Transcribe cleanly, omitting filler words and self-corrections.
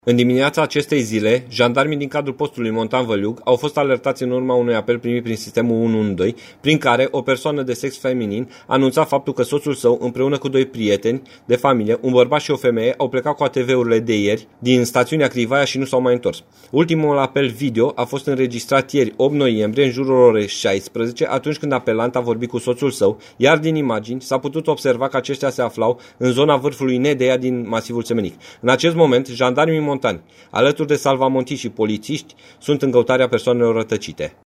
În dimineața acestei zile, jandarmii din cadrul postului Montan Văliug au fost alertați în urma unui apel primit prin sistemul 112, prin care o persoană de sex feminin anunța faptul că soțul său, împreună cu doi prieteni de familie, un bărbat și o femeie, au plecat cu ATV-urile de ieri din stațiunea Crivaia și nu s-au mai întors. Ultimul apel video a fost înregistrat ieri, 8 noiembrie, în jurul orei 16, atunci când apelant a vorbit cu soțul său, iar din imagini s-a putut observa că aceștia se aflau în zona vârfului Nedea din masivul Semenic. În acest moment, jandarmii montani, alături de salvamontiști și polițiști, sunt în căutarea persoanelor rătăcite.